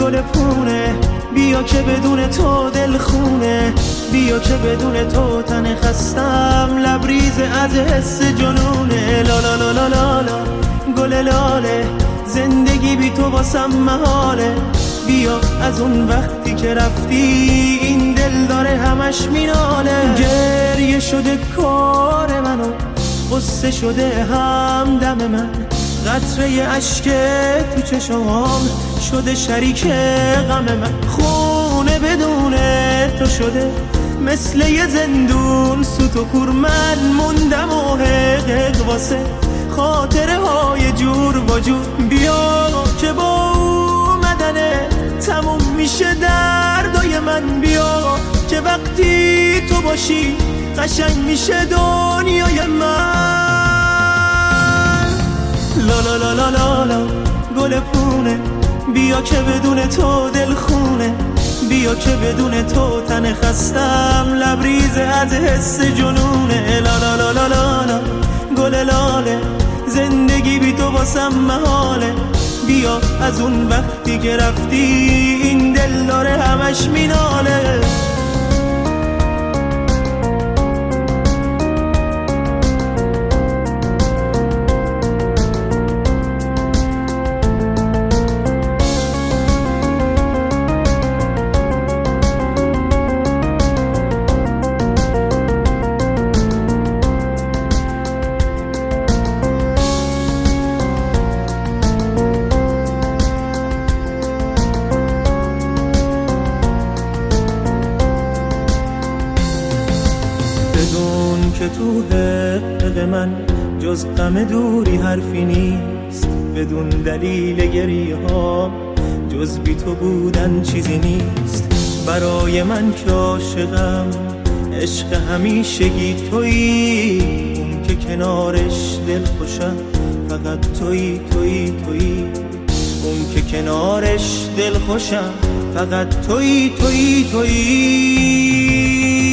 گل پونه، بیا که بدون تو دل خونه، بیا که بدون تو تن خستم لبریز از حس جنونه. لا لا لا لا لا لا گل لاله، زندگی بی تو واسم محاله. بیا از اون وقتی که رفتی این دل داره همش میناله. گریه شده کار منو، قصه شده همدم من، قطره اشک تو چشمام شده شریک غم من. خونه بدون تو شده مثل یه زندون، سوت و کور من موندم و حقق واسه خاطره های جور و جور. بیا که با اومدنه تموم میشه دردای من، بیا که وقتی تو باشی قشنگ میشه دنیای من. لا لا لا لا لا لا گل پونه، بیا که بدون تو دل خونه، بیا که بدون تو تن خستم لبریز از حس جنونه. لا لا لا لا لا لا گل لاله، زندگی بی تو واسم محاله. بیا از اون وقتی که رفتی این دل داره همش میناله. بدون که تو حق من جز غم دوری حرفی نیست، بدون دلیل گریه ها جز بی تو بودن چیزی نیست. برای من که عاشقم عشق همیشگی تویی، اون که کنارش دل خوشم فقط تویی تویی تویی، اون که کنارش دل خوشم فقط تویی تویی تویی.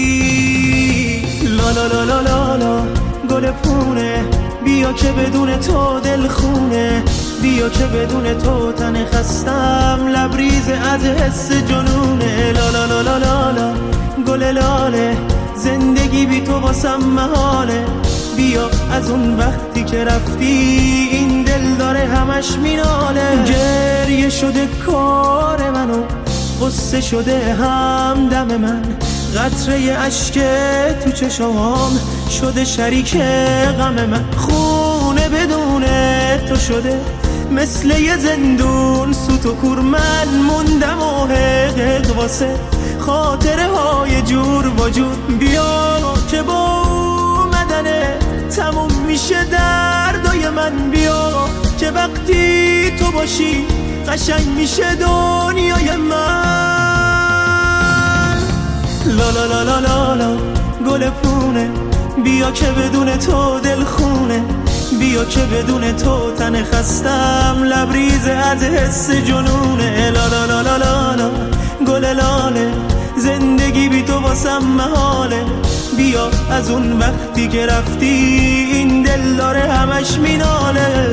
لا لا لا لا لا لا گل پونه، بیا که بدون تو دل خونه، بیا که بدون تو تن خستم لبریز از حس جنونه. لا لا لا لا لا لا گل لاله، زندگی بی تو واسم محاله. بیا از اون وقتی که رفتی این دل داره همش میناله. گریه شده کار منو، قصه شده همدم من، قطره اشک تو چشمام شده شریک غم من. خونه بدون تو شده مثل یه زندون، سوت و کور من موندم و حقق واسه خاطره های جور و جور. بیا که با اومدنه تموم میشه دردای من، بیا که وقتی تو باشی قشنگ میشه دنیای من. لا لا لا لا لا لا گل پونه، بیا که بدون تو دل خونه، بیا که بدون تو تن خستم لبریز از حس جنونه. لا لا لا لا لا لا گل لاله، زندگی بی تو واسم محاله. بیا از اون وقتی که رفتی این دل داره همش میناله.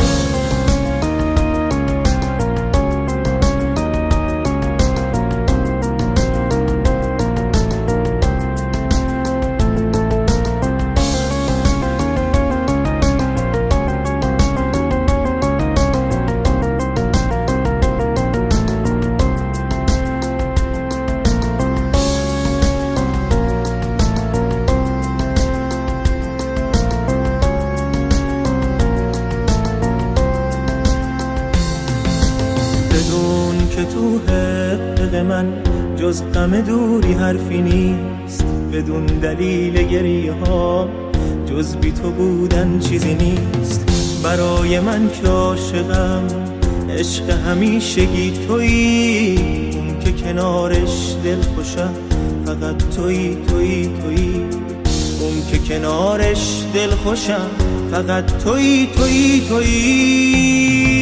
بدون که تو حق من جز غم دوری حرفی نیست، بدون دلیل گریه ها جز بی تو بودن چیزی نیست. برای من که عاشقم عشق همیشگی تویی، اون که کنارش دل خوشم فقط تویی تویی تویی، اون که کنارش دل خوشم فقط تویی تویی تویی.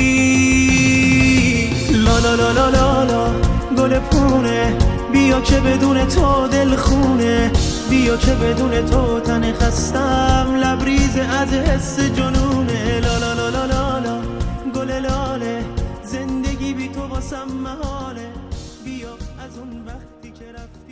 لا لا لا لا لا لا گل پونه، بیا که بدون تو دل خونه، بیا که بدون تو تن خستم لبریز از حس جنونه. لا لا لا لا لا لا گل لاله، زندگی بی تو واسم محاله. از اون وقتی که رفتی